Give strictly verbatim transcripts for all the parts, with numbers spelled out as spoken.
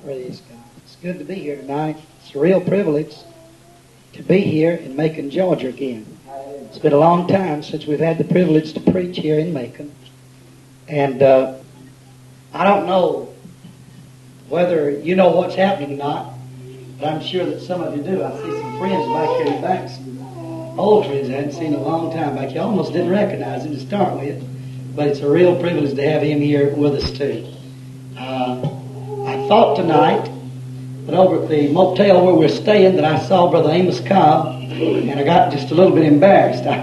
Praise God. It's good to be here tonight. It's a real privilege to be here in Macon, Georgia again. It's been a long time since we've had the privilege to preach here in Macon. And uh, I don't know whether you know what's happening or not, but I'm sure that some of you do. I see some friends back here in the back, some old friends I hadn't seen in a long time back here. I almost didn't recognize him to start with, but it's a real privilege to have him here with us too. Uh, I thought tonight that over at the motel where we're staying that I saw Brother Amos Cobb, and I got just a little bit embarrassed. I,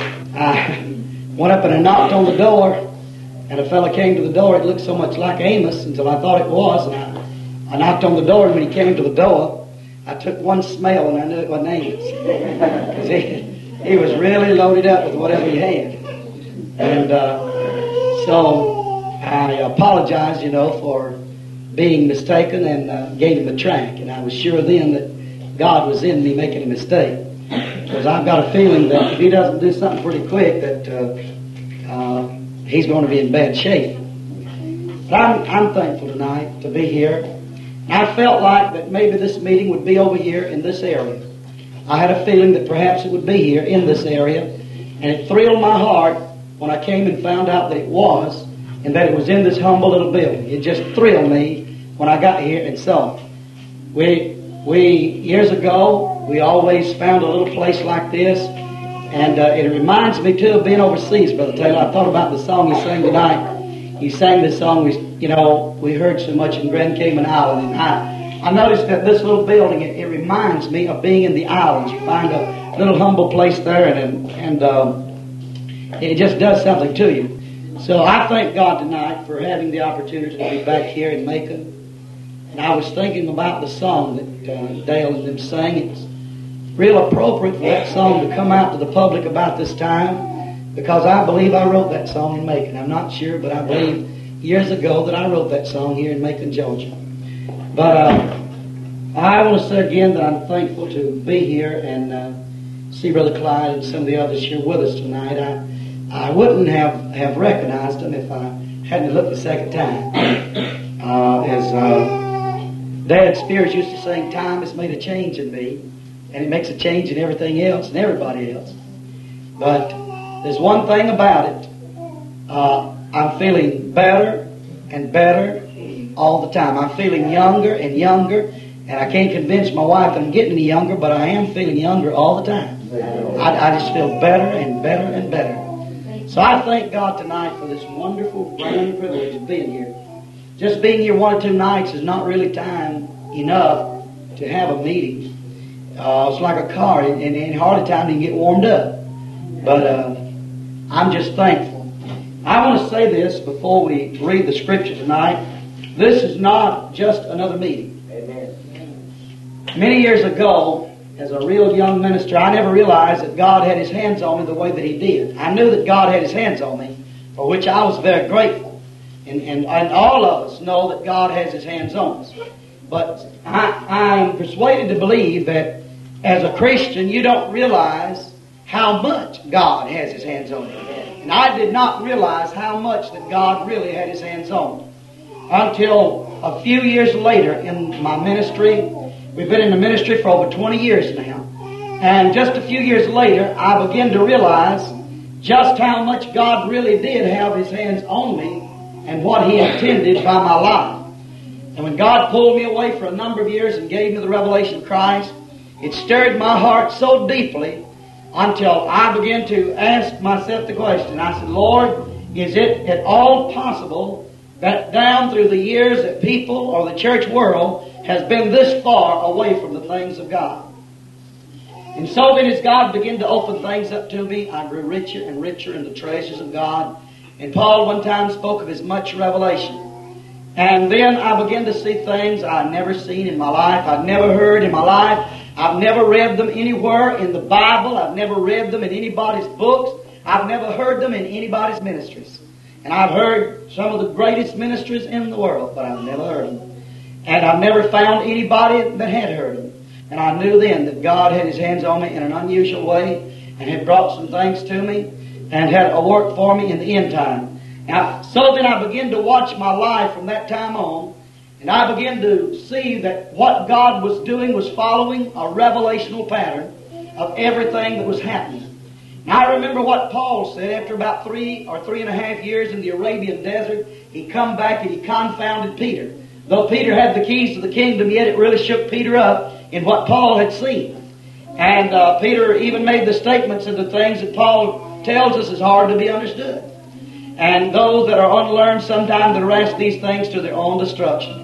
I went up and I knocked on the door, and a fellow came to the door. It looked so much like Amos until I thought it was, and I, I knocked on the door, and when he came to the door, I took one smell and I knew it wasn't Amos. Because he, he was really loaded up with whatever he had. And uh, so I apologized, you know, for being mistaken, and uh, gave him a track. And I was sure then that God was in me making a mistake. Because I've got a feeling that if he doesn't do something pretty quick, that uh, uh, he's going to be in bad shape. But I'm, I'm thankful tonight to be here. And I felt like that maybe this meeting would be over here in this area. I had a feeling that perhaps it would be here in this area. And it thrilled my heart when I came and found out that it was, and that it was in this humble little building. It just thrilled me when I got here and saw it. We, we years ago, we always found a little place like this, and uh, it reminds me too of being overseas, Brother Taylor. I thought about the song you sang tonight. You sang this song, we, you know, we heard so much in Grand Cayman Island, and I, I noticed that this little building, it, it reminds me of being in the islands. You find a little humble place there, and, and um, it just does something to you. So I thank God tonight for having the opportunity to be back here in Macon. And I was thinking about the song that uh, Dale and them sang. It's real appropriate for that song to come out to the public about this time, because I believe I wrote that song in Macon. I'm not sure, but I believe years ago that I wrote that song here in Macon, Georgia. But uh, I want to say again that I'm thankful to be here and uh, see Brother Clyde and some of the others here with us tonight. I I wouldn't have, have recognized them if I hadn't looked the second time. Uh, as uh, Dad Spears used to sing, time has made a change in me, and it makes a change in everything else and everybody else. But there's one thing about it. Uh, I'm feeling better and better all the time. I'm feeling younger and younger, and I can't convince my wife that I'm getting any younger, but I am feeling younger all the time. I, I just feel better and better and better. So I thank God tonight for this wonderful, grand privilege of being here. Just being here one or two nights is not really time enough to have a meeting. Uh, it's like a car, and, and, and hardly time to get warmed up. But uh, I'm just thankful. I want to say this before we read the scripture tonight. This is not just another meeting. Amen. Many years ago, as a real young minister, I never realized that God had His hands on me the way that He did. I knew that God had His hands on me, for which I was very grateful. And, and, and all of us know that God has His hands on us. But I, I'm persuaded to believe that as a Christian, you don't realize how much God has His hands on you. And I did not realize how much that God really had His hands on me until a few years later in my ministry. We've been in the ministry for over twenty years now. And just a few years later, I began to realize just how much God really did have His hands on me and what He intended by my life. And when God pulled me away for a number of years and gave me the revelation of Christ, it stirred my heart so deeply until I began to ask myself the question. I said, Lord, is it at all possible that down through the years that people or the church world has been this far away from the things of God? And so then as God began to open things up to me, I grew richer and richer in the treasures of God. And Paul one time spoke of his much revelation. And then I began to see things I'd never seen in my life. I'd never heard in my life. I've never read them anywhere in the Bible. I've never read them in anybody's books. I've never heard them in anybody's ministries. And I've heard some of the greatest ministries in the world, but I've never heard them. And I've never found anybody that had heard them. And I knew then that God had His hands on me in an unusual way and had brought some things to me and had a work for me in the end time. Now, so then I began to watch my life from that time on, And I began to see that what God was doing was following a revelational pattern of everything that was happening. And I remember what Paul said after about three or three and a half years in the Arabian desert. He come back and he confounded Peter. Though Peter had the keys to the kingdom, yet it really shook Peter up in what Paul had seen. And uh, Peter even made the statements of the things that Paul tells us is hard to be understood. And those that are unlearned sometimes arrest these things to their own destruction.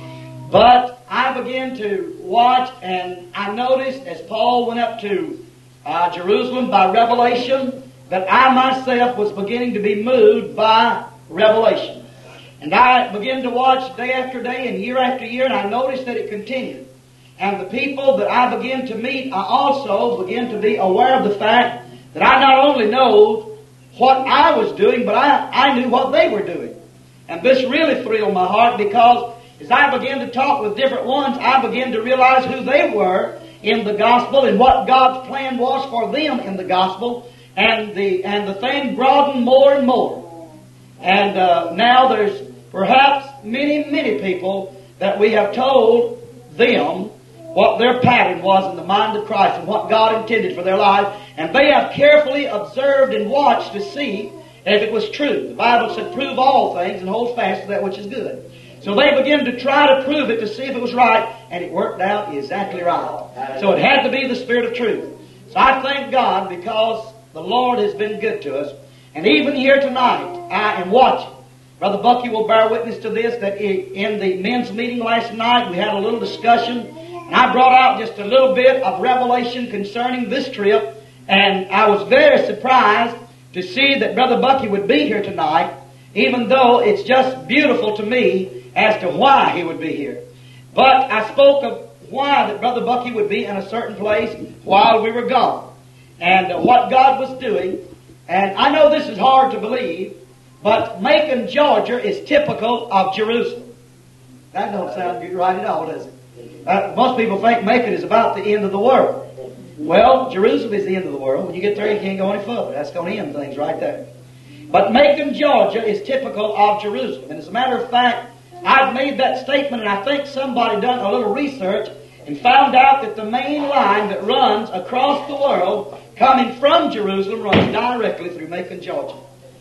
But I began to watch, and I noticed as Paul went up to uh, Jerusalem by revelation, that I myself was beginning to be moved by revelation. And I began to watch day after day and year after year, and I noticed that it continued. And the people that I began to meet, I also began to be aware of the fact that I not only know what I was doing, but I, I knew what they were doing. And this really thrilled my heart, because as I began to talk with different ones, I began to realize who they were in the gospel and what God's plan was for them in the gospel. And the and the thing broadened more and more. And uh, now there's perhaps many, many people that we have told them what their pattern was in the mind of Christ and what God intended for their life. And they have carefully observed and watched to see if it was true. The Bible said, prove all things and hold fast to that which is good. So they began to try to prove it to see if it was right, and it worked out exactly right. So it had to be the Spirit of truth. So I thank God because the Lord has been good to us. And even here tonight, I am watching. Brother Bucky will bear witness to this, that in the men's meeting last night, we had a little discussion, and I brought out just a little bit of revelation concerning this trip, and I was very surprised to see that Brother Bucky would be here tonight, even though it's just beautiful to me as to why he would be here. But I spoke of why that Brother Bucky would be in a certain place while we were gone, and uh, what God was doing. And I know this is hard to believe, but Macon, Georgia is typical of Jerusalem. That don't sound good right at all, does it? Uh, most people think Macon is about the end of the world. Well, Jerusalem is the end of the world. When you get there, you can't go any further. That's going to end things right there. But Macon, Georgia is typical of Jerusalem. And as a matter of fact, I've made that statement, and I think somebody done a little research and found out that the main line that runs across the world coming from Jerusalem runs directly through Macon, Georgia.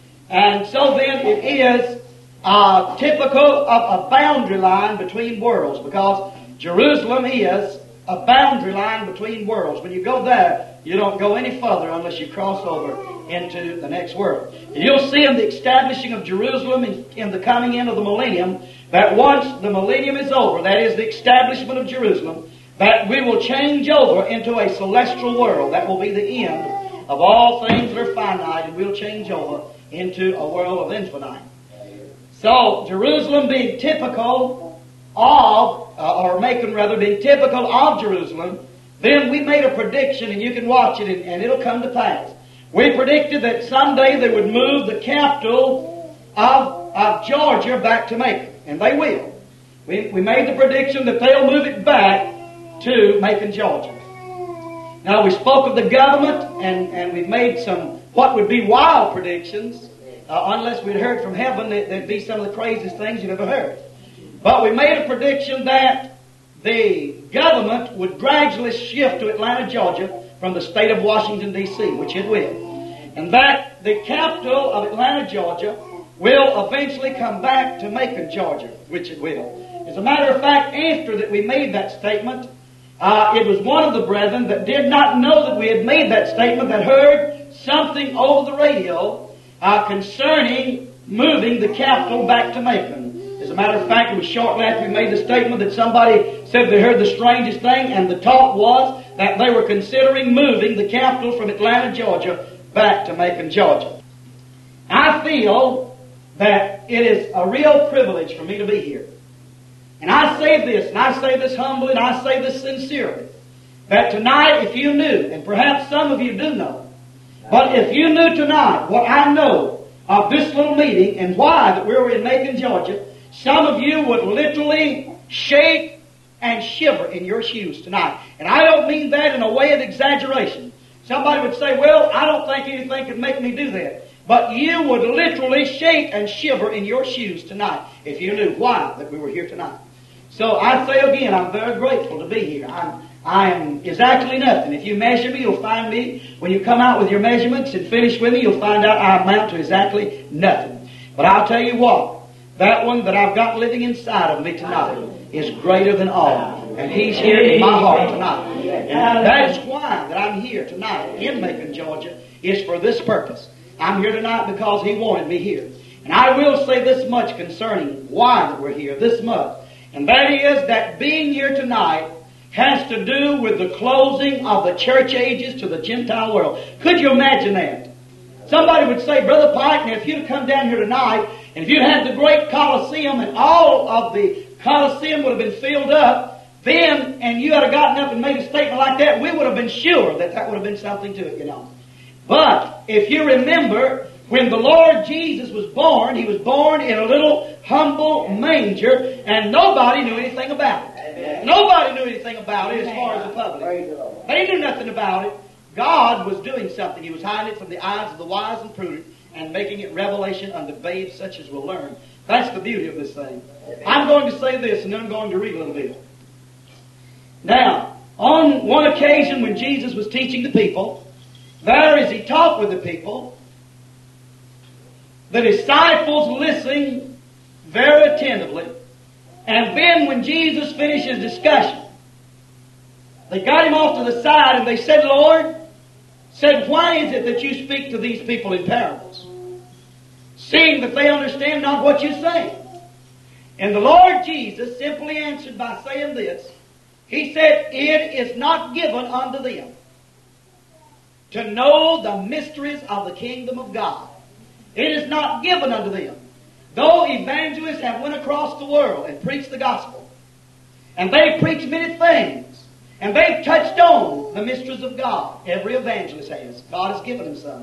And so then it is uh, typical of a boundary line between worlds, because Jerusalem is a boundary line between worlds. When you go there, you don't go any further unless you cross over into the next world. And you'll see in the establishing of Jerusalem in, in the coming in of the millennium, that once the millennium is over, that is the establishment of Jerusalem, that we will change over into a celestial world. That will be the end of all things that are finite, and we'll change over into a world of infinite. So, Jerusalem being typical of, uh, or Macon rather, being typical of Jerusalem, then we made a prediction, and you can watch it, and, and it'll come to pass. We predicted that someday they would move the capital of, of Georgia back to Macon. And they will. We, we made the prediction that they'll move it back to Macon, Georgia. Now, we spoke of the government, and, and we've made some what would be wild predictions. Uh, unless we'd heard from heaven, that there'd be some of the craziest things you've ever heard. But we made a prediction that the government would gradually shift to Atlanta, Georgia from the state of Washington, D C, which it will. And that the capital of Atlanta, Georgia will eventually come back to Macon, Georgia, which it will. As a matter of fact, after that we made that statement, uh, it was one of the brethren that did not know that we had made that statement that heard something over the radio uh, concerning moving the capital back to Macon. As a matter of fact, it was shortly after we made the statement that somebody said they heard the strangest thing, and the talk was that they were considering moving the capital from Atlanta, Georgia, back to Macon, Georgia. I feel that it is a real privilege for me to be here. And I say this, and I say this humbly, and I say this sincerely, that tonight, if you knew, and perhaps some of you do know, but if you knew tonight what I know of this little meeting and why that we were in Macon, Georgia, some of you would literally shake and shiver in your shoes tonight. And I don't mean that in a way of exaggeration. Somebody would say, well, I don't think anything could make me do that. But you would literally shake and shiver in your shoes tonight if you knew why that we were here tonight. So I say again, I'm very grateful to be here. I'm, I am exactly nothing. If you measure me, you'll find me, when you come out with your measurements and finish with me, you'll find out I amount to exactly nothing. But I'll tell you what, that one that I've got living inside of me tonight is greater than all. And He's here in my heart tonight. And that is why that I'm here tonight in Macon, Georgia, is for this purpose. I'm here tonight because He wanted me here. And I will say this much concerning why that we're here, this much. And that is that being here tonight has to do with the closing of the church ages to the Gentile world. Could you imagine that? Somebody would say, Brother Pike, now if you'd come down here tonight, and if you'd had the great Colosseum and all of the Colosseum would have been filled up, then, and you had gotten up and made a statement like that, we would have been sure that that would have been something to it, you know. But, if you remember, when the Lord Jesus was born, He was born in a little humble manger, and nobody knew anything about it. Amen. Nobody knew anything about it as far as the public. They knew nothing about it. God was doing something. He was hiding it from the eyes of the wise and prudent and making it revelation unto babes such as will learn. That's the beauty of this thing. I'm going to say this, and then I'm going to read a little bit. Now, on one occasion when Jesus was teaching the people, there as He talked with the people, the disciples listened very attentively. And then when Jesus finished His discussion, they got Him off to the side and they said, Lord, said, why is it that you speak to these people in parables, seeing that they understand not what you say? And the Lord Jesus simply answered by saying this. He said, it is not given unto them to know the mysteries of the kingdom of God. It is not given unto them. Though evangelists have went across the world and preached the gospel, and they've preached many things, and they've touched on the mysteries of God. Every evangelist has. God has given them some.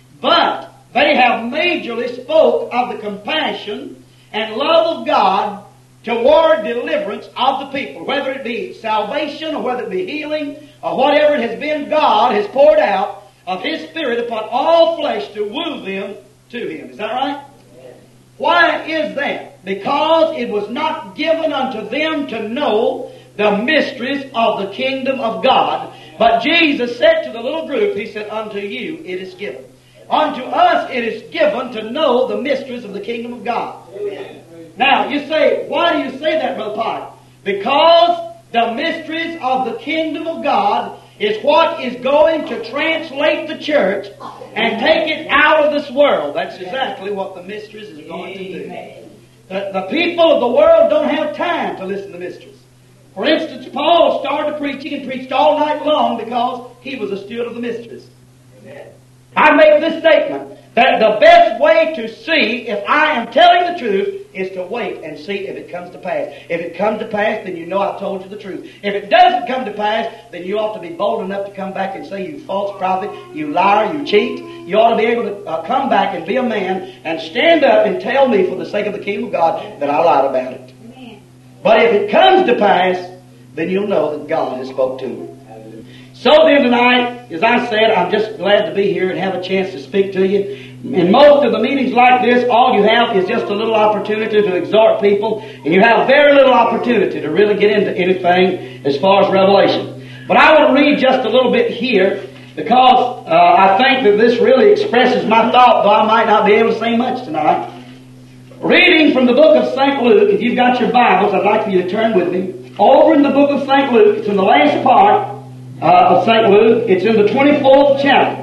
But they have majorly spoke of the compassion and love of God toward deliverance of the people. Whether it be salvation or whether it be healing or whatever it has been, God has poured out of His Spirit upon all flesh to woo them to Him. Is that right? Yes. Why is that? Because it was not given unto them to know the mysteries of the kingdom of God. But Jesus said to the little group, He said, unto you it is given. Unto us it is given to know the mysteries of the kingdom of God. Amen. Now, you say, why do you say that, Brother Pike? Because the mysteries of the kingdom of God is what is going to translate the church and take it out of this world. That's exactly what the mysteries is going to do. The, the people of the world don't have time to listen to mysteries. For instance, Paul started preaching and preached all night long because he was a steward of the mysteries. Amen. I make this statement, that the best way to see if I am telling the truth is to wait and see if it comes to pass. If it comes to pass, then you know I've told you the truth. If it doesn't come to pass, then you ought to be bold enough to come back and say, you false prophet, you liar, you cheat. You ought to be able to uh, come back and be a man and stand up and tell me for the sake of the kingdom of God that I lied about it. Amen. But if it comes to pass, then you'll know that God has spoke to you. So then tonight, as I said, I'm just glad to be here and have a chance to speak to you. In most of the meetings like this, all you have is just a little opportunity to exhort people, and you have very little opportunity to really get into anything as far as revelation. But I want to read just a little bit here, because uh, I think that this really expresses my thought, though I might not be able to say much tonight. Reading from the book of Saint Luke, if you've got your Bibles, I'd like for you to turn with me. Over in the book of Saint Luke, it's in the last part uh, of Saint Luke. It's in the twenty-fourth chapter.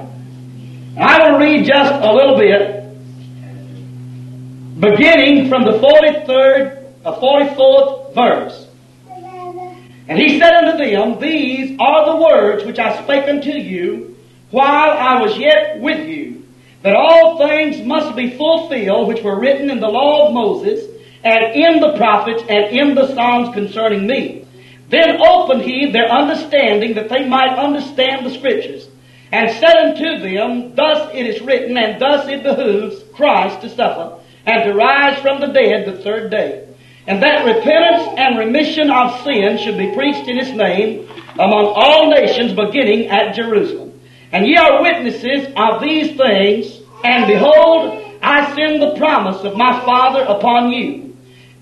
And I will read just a little bit, beginning from the forty-third, uh, forty-fourth verse. And he said unto them, these are the words which I spake unto you while I was yet with you, that all things must be fulfilled which were written in the law of Moses, and in the prophets, and in the Psalms concerning me. Then opened he their understanding, that they might understand the Scriptures, and said unto them, thus it is written, and thus it behooves Christ to suffer, and to rise from the dead the third day, and that repentance and remission of sins should be preached in His name among all nations, beginning at Jerusalem. And ye are witnesses of these things, and behold, I send the promise of my Father upon you.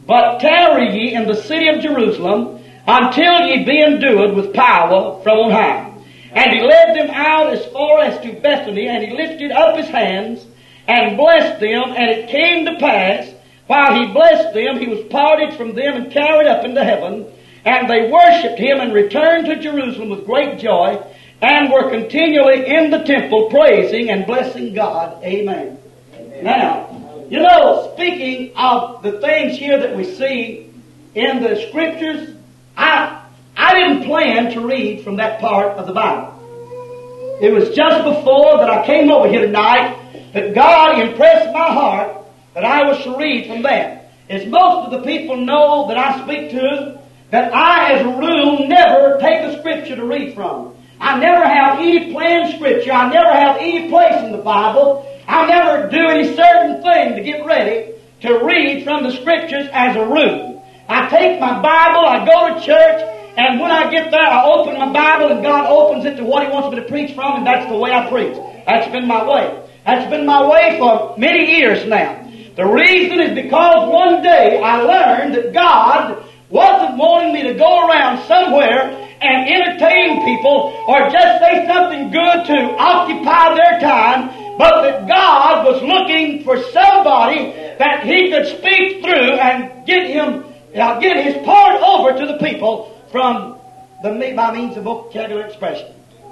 But tarry ye in the city of Jerusalem until ye be endued with power from on high. And he led them out as far as to Bethany, and he lifted up his hands and blessed them. And it came to pass, while he blessed them, he was parted from them and carried up into heaven. And they worshipped him and returned to Jerusalem with great joy, and were continually in the temple praising and blessing God. Amen. Amen. Now, you know, speaking of the things here that we see in the Scriptures, I I didn't plan to read from that part of the Bible. It was just before that I came over here tonight that God impressed my heart that I was to read from that. As most of the people know that I speak to, that I, as a rule, never take a Scripture to read from. I never have any planned Scripture. I never have any place in the Bible. I never do any certain thing to get ready to read from the Scriptures as a rule. I take my Bible, I go to church, and when I get there, I open my Bible, and God opens it to what He wants me to preach from, and that's the way I preach. That's been my way. That's been my way for many years now. The reason is because one day I learned that God wasn't wanting me to go around somewhere and entertain people or just say something good to occupy their time, but that God was looking for somebody that He could speak through and get him, uh, get His part over to the people from the by means of vocabulary expression.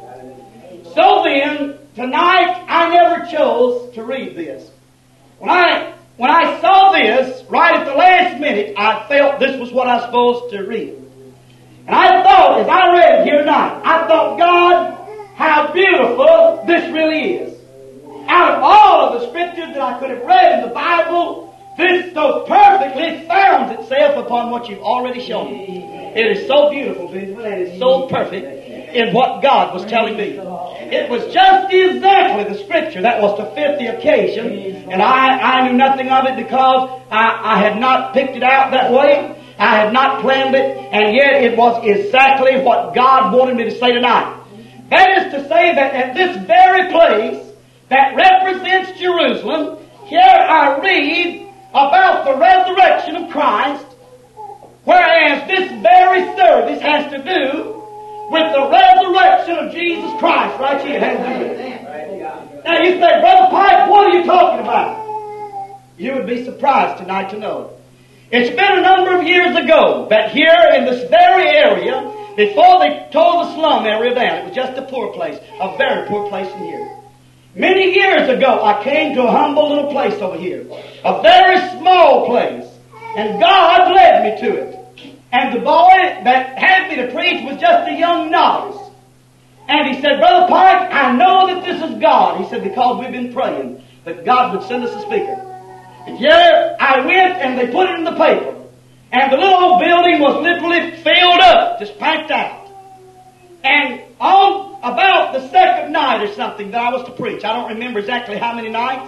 So then, tonight I never chose to read this. When I when I saw this, right at the last minute, I felt this was what I was supposed to read. And I thought, as I read it here tonight, I thought, God, how beautiful this really is. Out of all of the Scriptures that I could have read in the Bible, this so perfectly founds itself upon what you've already shown me. It is so beautiful, Benjamin, and it's so perfect in what God was telling me. It was just exactly the Scripture that was to fit the occasion, and I, I knew nothing of it because I, I had not picked it out that way. I had not planned it, and yet it was exactly what God wanted me to say tonight. That is to say that at this very place that represents Jerusalem, here I read about the resurrection of Christ, whereas this very service has to do with the resurrection of Jesus Christ right here. It has to do with it. Now you say, Brother Pike, what are you talking about? You would be surprised tonight to know it. It's been a number of years ago that here in this very area, before they tore the slum area down, it was just a poor place, a very poor place in here. Many years ago, I came to a humble little place over here, a very small place, and God led me to it. And the boy that had me to preach was just a young novice. And he said, Brother Pike, I know that this is God. He said, because we've been praying that God would send us a speaker. And here I went and they put it in the paper. And the little old building was literally filled up, just packed out. And on about the second night or something that I was to preach, I don't remember exactly how many nights,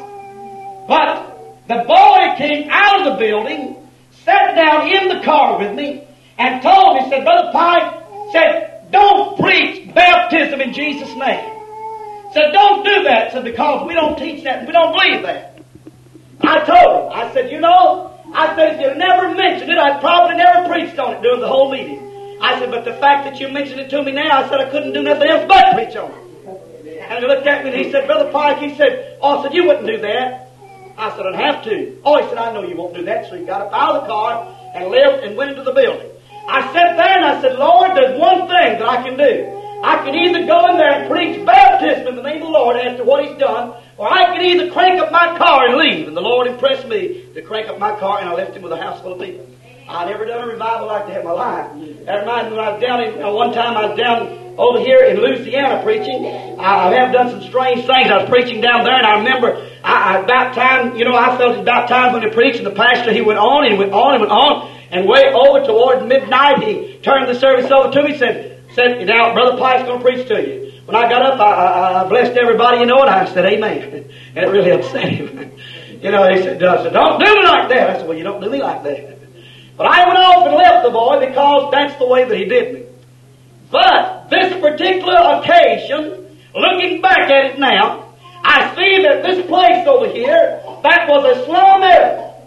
but the boy came out of the building, sat down in the car with me, and told me, said, Brother Pike, said, don't preach baptism in Jesus' name. Said, don't do that, said, because we don't teach that, and we don't believe that. I told him, I said, you know, I said, if you never mentioned it, I'd probably never preached on it during the whole meeting. I said, but the fact that you mentioned it to me now, I said I couldn't do nothing else but preach on it. And he looked at me and he said, Brother Pike, he said, oh, I said, you wouldn't do that. I said, I'd have to. Oh, he said, I know you won't do that. So he got up out of the car and left and went into the building. I sat there and I said, Lord, there's one thing that I can do. I can either go in there and preach baptism in the name of the Lord after what He's done, or I can either crank up my car and leave. And the Lord impressed me to crank up my car, and I left Him with a house full of people. I never done a revival like that in my life. That reminds me when I was down in, uh, one time I was down over here in Louisiana preaching. I, I have done some strange things. I was preaching down there, and I remember I, I, about time, you know, I felt it about time when they preached, and the pastor, he went on and went on and went on, and way over towards midnight, he turned the service over to me and said, said, now, Brother Pike's going to preach to you. When I got up, I, I, I blessed everybody, you know, and I said, amen. And it really upset him. You know, he said, I said, don't do me like that. I said, well, you don't do me like that. But I went off and left the boy because that's the way that he did me. But this particular occasion, looking back at it now, I see that this place over here, that was a slum area.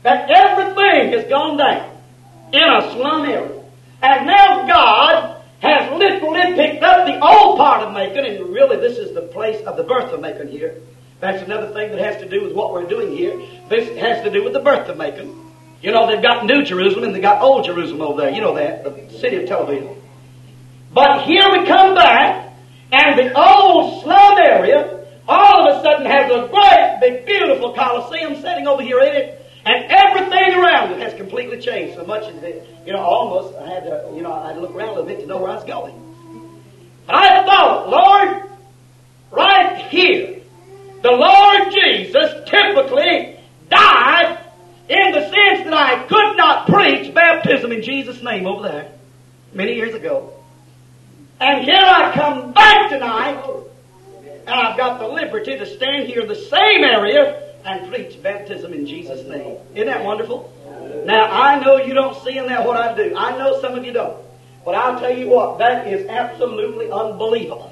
that everything has gone down in a slum area. And now God has literally picked up the old part of Macon, and really this is the place of the birth of Macon here. That's another thing that has to do with what we're doing here. This has to do with the birth of Macon. You know, they've got New Jerusalem and they've got Old Jerusalem over there. You know that, the city of Tel Aviv. But here we come back, and the old slum area all of a sudden has a great, big, beautiful Colosseum sitting over here in it, and everything around it has completely changed so much as it, you know, almost I had to, you know, I had to look around a little bit to know where I was going. But I thought, Lord, right here, the Lord Jesus typically died in the sense that I could not preach baptism in Jesus' name over there many years ago. And here I come back tonight, and I've got the liberty to stand here in the same area and preach baptism in Jesus' name. Isn't that wonderful? Now, I know you don't see in that what I do. I know some of you don't. But I'll tell you what, that is absolutely unbelievable.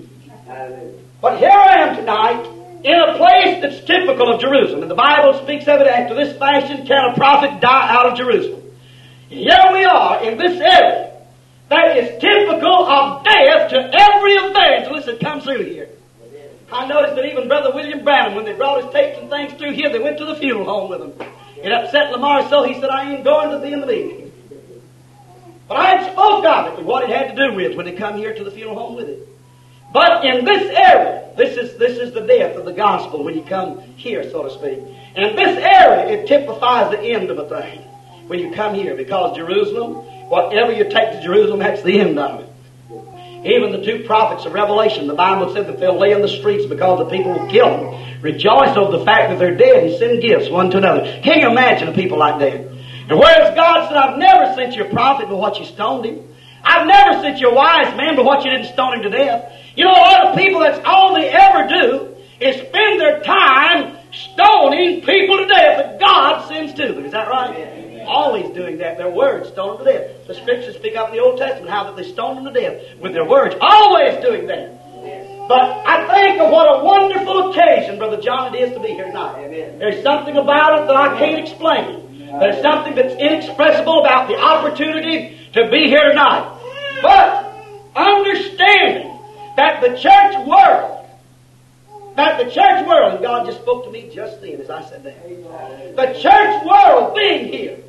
But here I am tonight in a place that's typical of Jerusalem. And the Bible speaks of it, after this fashion can a prophet die out of Jerusalem. Here we are in this area that is typical of death to every evangelist that comes through here. I noticed that even Brother William Branham, when they brought his tapes and things through here, they went to the funeral home with him. It upset Lamar so he said, I ain't going to be in the meeting. But I had spoke of it and what it had to do with when they come here to the funeral home with it. But in this area, this is this is the death of the gospel when you come here, so to speak. And this area, it typifies the end of a thing when you come here, because Jerusalem, whatever you take to Jerusalem, that's the end of it. Even the two prophets of Revelation, the Bible said that they'll lay in the streets because the people will kill them. Rejoice over the fact that they're dead and send gifts one to another. Can you imagine a people like that? And whereas God said, I've never sent you a prophet but what you stoned him. I've never sent you a wise man but what you didn't stone him to death. You know, a lot of people, that's all they ever do is spend their time stoning people to death that God sends to them. Is that right? Always doing that. Their words stone them to death. The scriptures speak up in the Old Testament how that they stoned them to death with their words. Always doing that. But I think of what a wonderful occasion, Brother John, it is to be here tonight. Amen. There's something about it that I can't explain. There's something that's inexpressible about the opportunity to be here tonight. But understanding that the church world, that the church world, and God just spoke to me just then as I said that, the church world being here,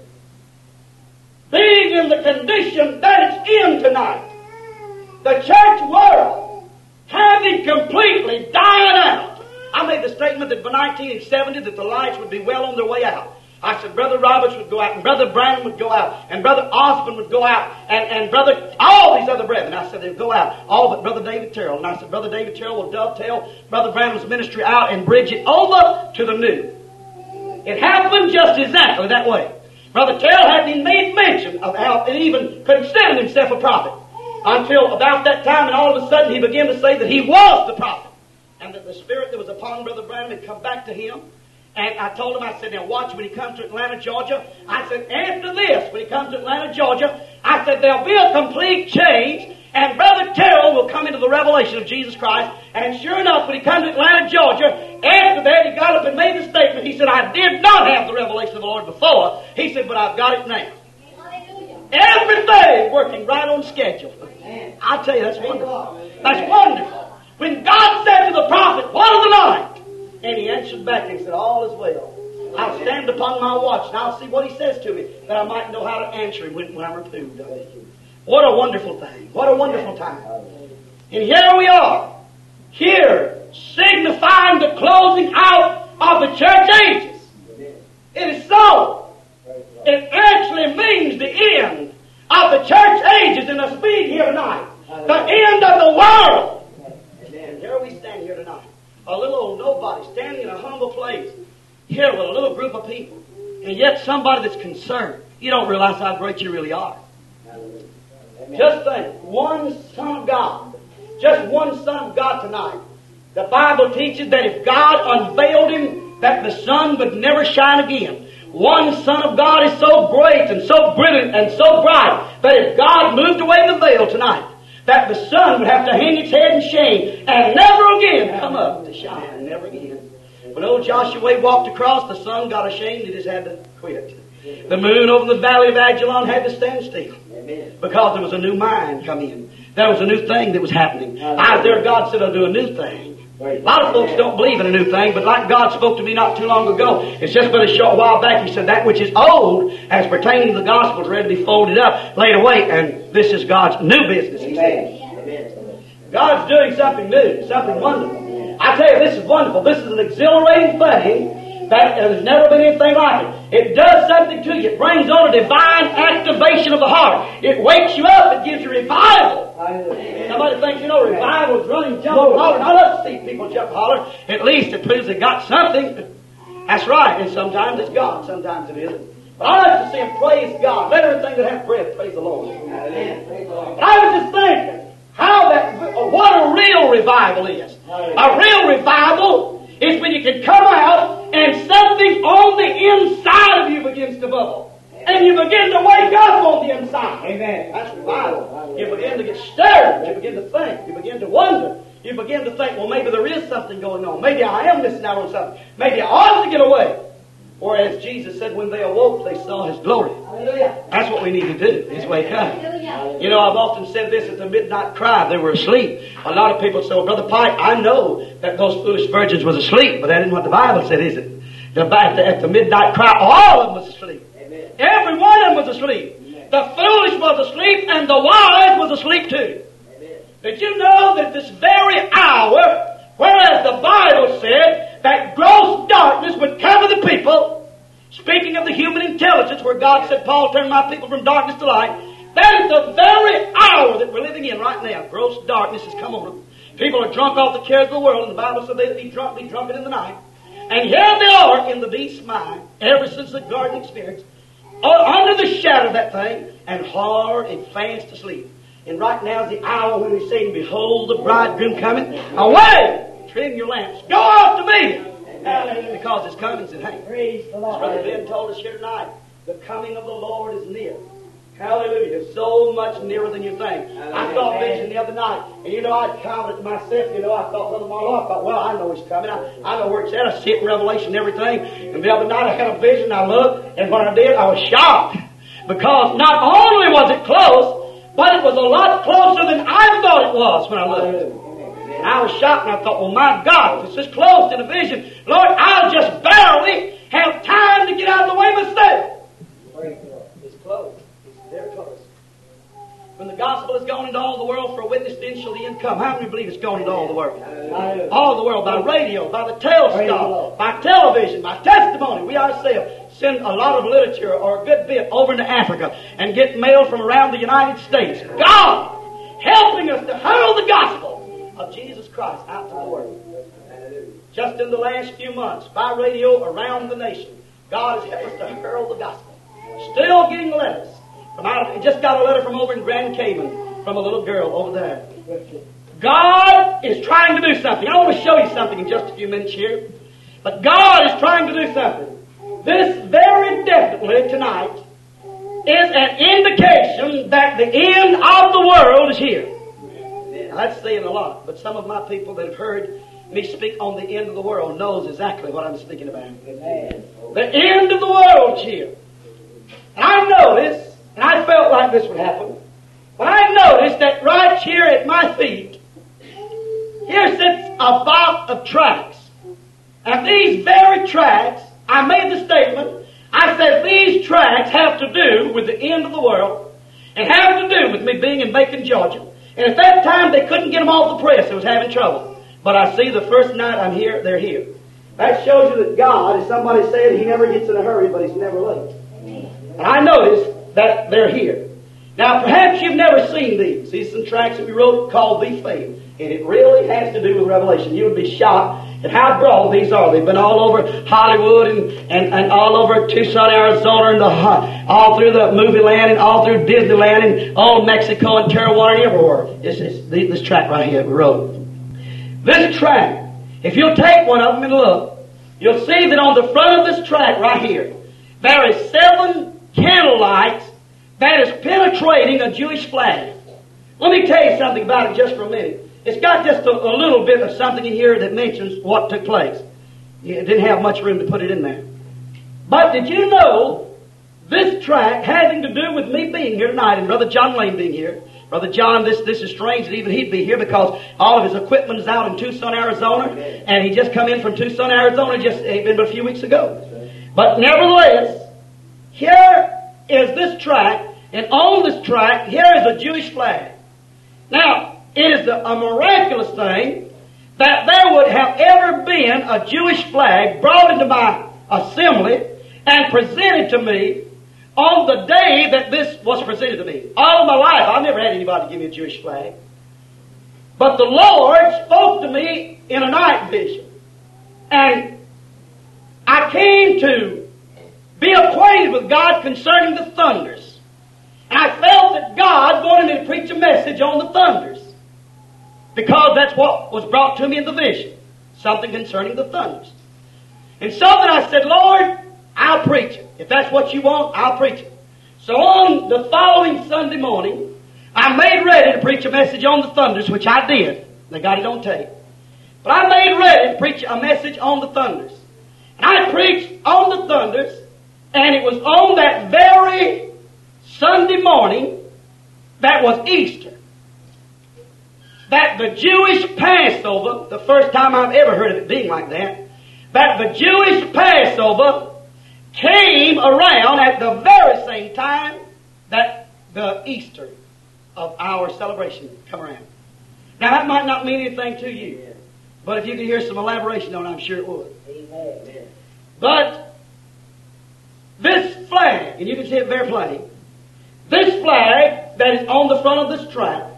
being in the condition that it's in tonight, the church world having completely died out. I made the statement that by nineteen seventy that the lights would be well on their way out. I said Brother Roberts would go out, and Brother Branham would go out, and Brother Osborne would go out, and, and Brother, all these other brethren. I said they'd go out, all but Brother David Terrell. And I said Brother David Terrell will dovetail Brother Branham's ministry out and bridge it over to the new. It happened just exactly that way. Brother Terrell hadn't even made mention of how it even considered himself a prophet until about that time, and all of a sudden he began to say that he was the prophet, and that the spirit that was upon Brother Branham had come back to him. And I told him, I said, now watch when he comes to Atlanta, Georgia. I said, after this, when he comes to Atlanta, Georgia, I said, there'll be a complete change, and Brother Terrell will come into the revelation of Jesus Christ. And sure enough, when he comes to Atlanta, Georgia, after that, he got up and made the statement. He said, I did not have the revelation of the Lord before. He said, but I've got it now. Everything working right on schedule. I tell you, that's wonderful. That's wonderful. When God said to the prophet, what of the night? And he answered back and he said, all is well. I'll stand upon my watch and I'll see what he says to me, that I might know how to answer him when, when I'm reproved of it. What a wonderful thing. What a wonderful time. And here we are. Here, signifying the closing out of the church ages. It is so. It actually means the end of the church ages in us being here tonight. The end of the world. And here we stand here tonight. A little old nobody standing in a humble place here with a little group of people, and yet somebody that's concerned. You don't realize how great you really are. Just think, one Son of God, just one Son of God tonight. The Bible teaches that if God unveiled him, that the sun would never shine again. One Son of God is so great and so brilliant and so bright that if God moved away the veil tonight, that the sun would have to hang its head in shame and never again come up to shine. Never again. When old Joshua walked across, the sun got ashamed, he just had to quit. The moon over the valley of Ajalon had to stand still. Because there was a new mind come in. There was a new thing that was happening. I there God said, I'll do a new thing. A lot of folks don't believe in a new thing, but like God spoke to me not too long ago, it's just been a short while back, He said, that which is old, as pertaining to the gospel, is ready to be folded up, laid away, and this is God's new business, He said. God's doing something new, something wonderful. I tell you, this is wonderful. This is an exhilarating thing that there's never been anything like it. It does something to you. It brings on a divine activation of the heart. It wakes you up. It gives you revival. Somebody thinks, you know, revival is running, jump, and holler. I love to see people jump and holler. At least it proves they got something. That's right. And sometimes it's God. Sometimes it isn't. But I like to see them praise God. Let everything that has breath praise the Lord. But I was just thinking how that, what a real revival is. A real revival is when you can come out and something on the inside of you begins to bubble. And you begin to wake up on the inside. Amen. That's revival. You begin to get stirred. You begin to think. You begin to wonder. You begin to think, well, maybe there is something going on. Maybe I am missing out on something. Maybe I ought to get away. Or as Jesus said, when they awoke, they saw His glory. Hallelujah. That's what we need to do, is wake up. Hallelujah. You know, I've often said this at the midnight cry. They were asleep. A lot of people say, well, Brother Pike, I know that those foolish virgins was asleep, but that isn't what the Bible said, is it? The, at, the, at the midnight cry, all of them was asleep. Amen. Every one of them was asleep. Amen. The foolish was asleep, and the wise was asleep too. Amen. Did you know that this very hour, whereas the Bible said that gross darkness would cover the people, speaking of the human intelligence, where God said, Paul turned my people from darkness to light, that is the very hour that we're living in right now. Gross darkness has come on them. People are drunk off the cares of the world, and the Bible said they'd be drunk, be drunken in the night. And here they are in the beast's mind, ever since the garden experience, under the shadow of that thing, and hard and fast asleep. And right now is the hour when we're saying, behold the bridegroom coming. Away! Trim your lamps. Go out to meet Him. Hallelujah. Because His coming's at hand. Praise the Lord. Brother Ben told us here tonight, the coming of the Lord is near. Hallelujah. So much nearer than you think. Hallelujah. I saw a vision the other night, and you know, I'd commented to myself, you know, I thought, Brother Marlowe, I thought, well, I know He's coming. I, I know where it's at. I see it in Revelation and everything. And the other night I had a vision, I looked, and when I did, I was shocked. Because not only was it close, but it was a lot closer than I thought it was when I looked. And I was shocked, and I thought, well, my God, if it's this close in a vision, Lord, I'll just barely have time to get out of the way myself. It's close. It's very close. When the gospel is gone into all the world for a witness, then shall the end come. How many believe it's gone into all the world? All the world, by radio, by the telescope, by television, by testimony. We ourselves send a lot of literature or a good bit over into Africa and get mail from around the United States. God helping us to hurl the gospel of Jesus Christ out to the world. Just in the last few months, by radio around the nation, God has helped us to hurl the gospel. Still getting letters. From out, I just got a letter from over in Grand Cayman from a little girl over there. God is trying to do something. I want to show you something in just a few minutes here. But God is trying to do something. This very definitely tonight is an indication that the end of the world is here. Now, that's saying a lot, but some of my people that have heard me speak on the end of the world knows exactly what I'm speaking about. Amen. The end of the world is here. And I noticed, and I felt like this would happen, but I noticed that right here at my feet, here sits a box of tracks. And these very tracks, I made the statement, I said these tracks have to do with the end of the world, and have to do with me being in Macon, Georgia. And at that time, they couldn't get them off the press. They was having trouble. But I see the first night I'm here, they're here. That shows you that God, as somebody said, He never gets in a hurry, but He's never late. And I noticed that they're here. Now, perhaps you've never seen these. These are some tracts that we wrote called The Faith. And it really has to do with Revelation. You would be shocked at how broad these are. They've been all over Hollywood and, and, and all over Tucson, Arizona, and the, all through the movie land and all through Disneyland and all Mexico and Tijuana and everywhere. It's, it's this tract right here we wrote. This tract, if you'll take one of them and look, you'll see that on the front of this tract right here, there is seven candle lights that is penetrating a Jewish flag. Let me tell you something about it just for a minute. It's got just a, a little bit of something in here that mentions what took place. It didn't have much room to put it in there. But did you know this tract having to do with me being here tonight and Brother John Lane being here? Brother John, this, this is strange that even he'd be here because all of his equipment is out in Tucson, Arizona, and he just come in from Tucson, Arizona just it been a few weeks ago. But nevertheless, here is this tract, and on this tract, here is a Jewish flag. Now, it is a, a miraculous thing that there would have ever been a Jewish flag brought into my assembly and presented to me on the day that this was presented to me. All of my life, I've never had anybody give me a Jewish flag. But the Lord spoke to me in a night vision. And I came to be acquainted with God concerning the thunders. And I felt that God wanted me to preach a message on the thunders. Because that's what was brought to me in the vision. Something concerning the thunders. And so then I said, Lord, I'll preach it. If that's what you want, I'll preach it. So on the following Sunday morning, I made ready to preach a message on the thunders, which I did. They got it on tape. But I made ready to preach a message on the thunders. And I preached on the thunders, and it was on that very Sunday morning that was Easter, that the Jewish Passover, the first time I've ever heard of it being like that, that the Jewish Passover came around at the very same time that the Easter of our celebration come around. Now that might not mean anything to you, but if you could hear some elaboration on it, I'm sure it would. Amen. But this flag, and you can see it very plain, this flag that is on the front of this tract,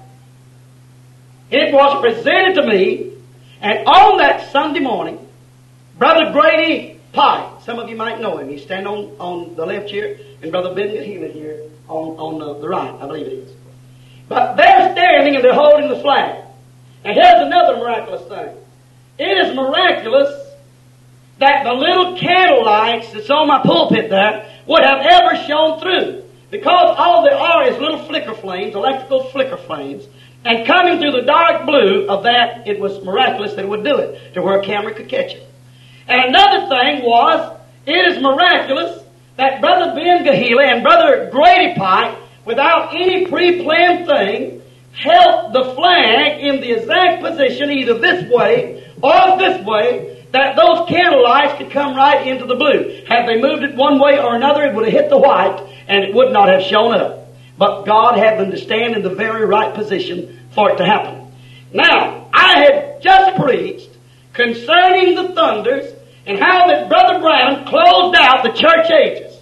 it was presented to me, and on that Sunday morning, Brother Grady Pike, some of you might know him. He's standing on, on the left here, and Brother Ben Healy here on, on the, the right, I believe it is. But they're standing and they're holding the flag. And here's another miraculous thing. It is miraculous that the little candle lights that's on my pulpit there would have ever shone through. Because all there are is little flicker flames, electrical flicker flames. And coming through the dark blue of that, it was miraculous that it would do it, to where a camera could catch it. And another thing was, it is miraculous that Brother Ben Gahila and Brother Grady Pike, without any pre-planned thing, held the flag in the exact position, either this way or this way, that those candle lights could come right into the blue. Had they moved it one way or another, it would have hit the white, and it would not have shown up. But God had them to stand in the very right position for it to happen. Now, I had just preached concerning the thunders and how that Brother Brown closed out the church ages.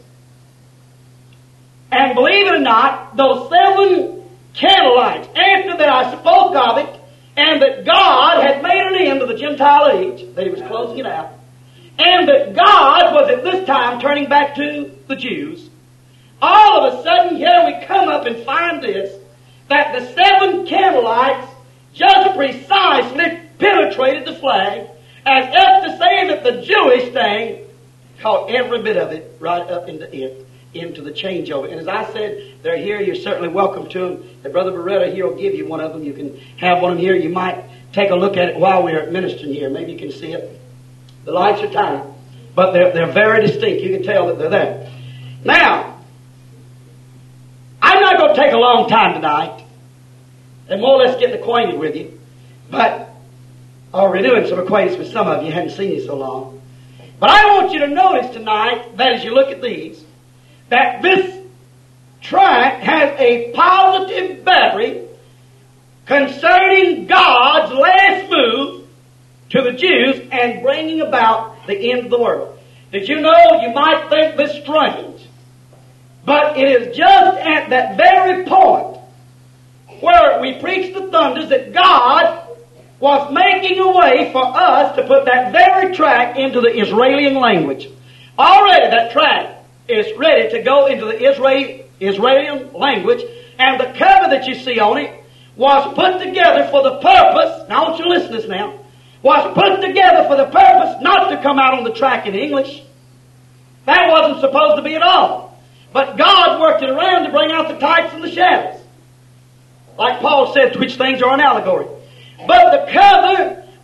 And believe it or not, those seven candle lights, after that I spoke of it, and that God had made an end to the Gentile age, that He was closing it out, and that God was at this time turning back to the Jews, all of a sudden here we come up and find this, that the seven candle lights just precisely penetrated the flag, as if to say that the Jewish thing caught every bit of it right up into it, into the changeover. And as I said, they're here. You're certainly welcome to them. And Brother Beretta here will give you one of them. You can have one of them here. You might take a look at it while we're ministering here. Maybe you can see it. The lights are tiny, but they're, they're very distinct. You can tell that they're there. Now, I'm not going to take a long time tonight and more or less getting acquainted with you, but or renewing some acquaintance with some of you. Hadn't seen you so long. But I want you to notice tonight that as you look at these, that this tract has a positive battery concerning God's last move to the Jews and bringing about the end of the world. Did you know, you might think this strange, but it is just at that very point where we preach the thunders that God was making a way for us to put that very tract into the Israeli language. Already that tract is ready to go into the Israeli, Israeli language, and the cover that you see on it was put together for the purpose, now I want you to listen to this now, was put together for the purpose not to come out on the track in English. That wasn't supposed to be at all. But God worked it around to bring out the types and the shadows. Like Paul said, which things are an allegory. But the cover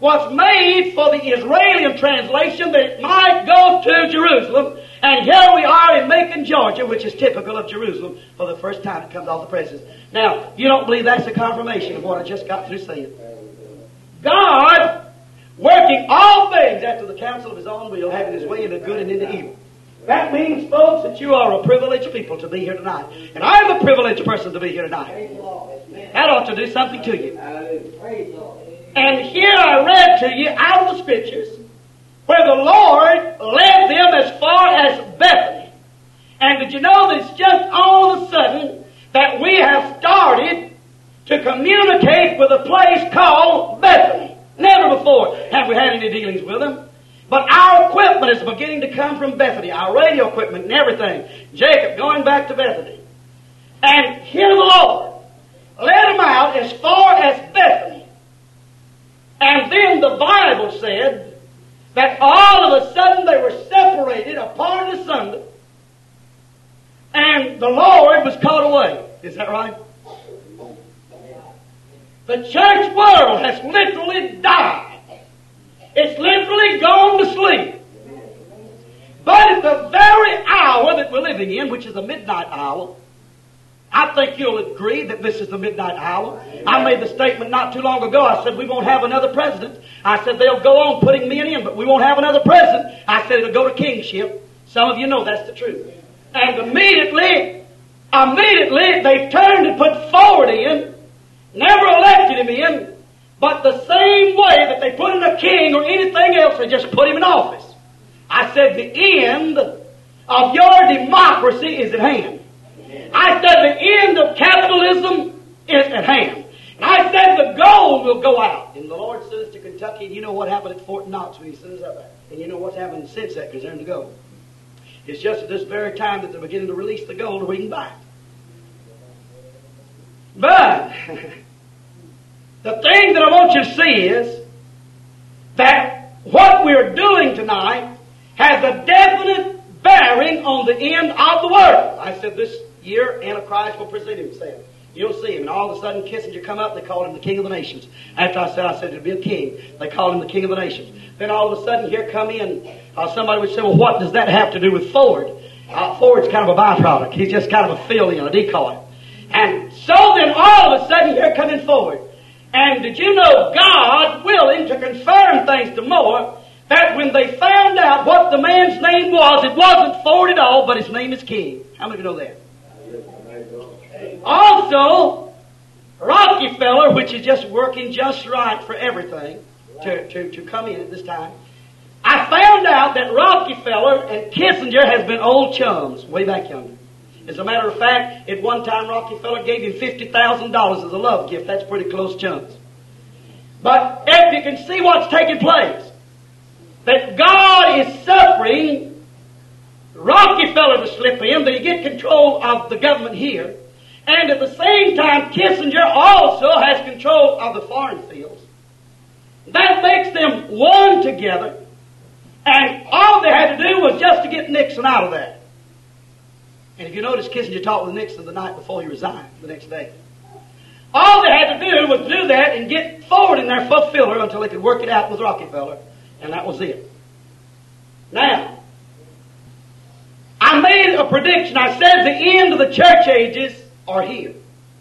was made for the Israeli translation that it might go to Jerusalem. And here we are in Macon, Georgia, which is typical of Jerusalem for the first time it comes off the presses. Now, you don't believe that's a confirmation of what I just got through saying. God, working all things after the counsel of His own will, having His way into good and into evil. That means, folks, that you are a privileged people to be here tonight. And I'm a privileged person to be here tonight. That ought to do something to you. And here I read to you out of the Scriptures where the Lord led them as far as Bethany. And did you know that it's just all of a sudden that we have started to communicate with a place called Bethany? Never before have we had any dealings with them. But our equipment is beginning to come from Bethany, our radio equipment and everything. Jacob going back to Bethany. And here the Lord led them out as far as Bethany. And then the Bible said that all of a sudden they were separated apart asunder, and the Lord was caught away. Is that right? The church world has literally died. It's literally gone to sleep. But at the very hour that we're living in, which is the midnight hour, I think you'll agree that this is the midnight hour. I made the statement not too long ago. I said we won't have another president. I said they'll go on putting men in, but we won't have another president. I said it'll go to kingship. Some of you know that's the truth. And immediately, immediately they turned and put Ford in, never elected him in, but the same way that they put in a king or anything else, they just put him in office. I said the end of your democracy is at hand. I said the end of capitalism is at hand. And I said the gold will go out. And the Lord says to Kentucky, and you know what happened at Fort Knox when He sent us up there. And you know what's happened since that concerning the gold. It's just at this very time that they're beginning to release the gold, or we can buy it. But the thing that I want you to see is that what we're doing tonight has a definite bearing on the end of the world. I said this year Antichrist will present himself. You'll see him. And all of a sudden Kissinger come up, they called him the King of the Nations. After I said, I said it'll be a king. They called him the King of the Nations. Then all of a sudden here come in, uh, somebody would say, well, what does that have to do with Ford? Uh, Ford's kind of a byproduct. He's just kind of a fill-in, a decoy. And so then all of a sudden here come in Ford. And did you know God willing to confirm things to more, that when they found out what the man's name was, it wasn't Ford at all, but his name is King. How many of you know that? Also, Rockefeller, which is just working just right for everything to, to, to come in at this time. I found out that Rockefeller and Kissinger has been old chums way back yonder. As a matter of fact, at one time Rockefeller gave him fifty thousand dollars as a love gift. That's pretty close chums. But if you can see what's taking place, that God is suffering Rockefeller to slip in, that he get control of the government here, and at the same time Kissinger also has control of the foreign fields. That makes them one together, and all they had to do was just to get Nixon out of there. And if you notice, Kissinger talked with Nixon the night before he resigned, the next day. All they had to do was do that and get Ford in there for filler until they could work it out with Rockefeller, and that was it. Now, I made a prediction. I said the end of the church ages are here.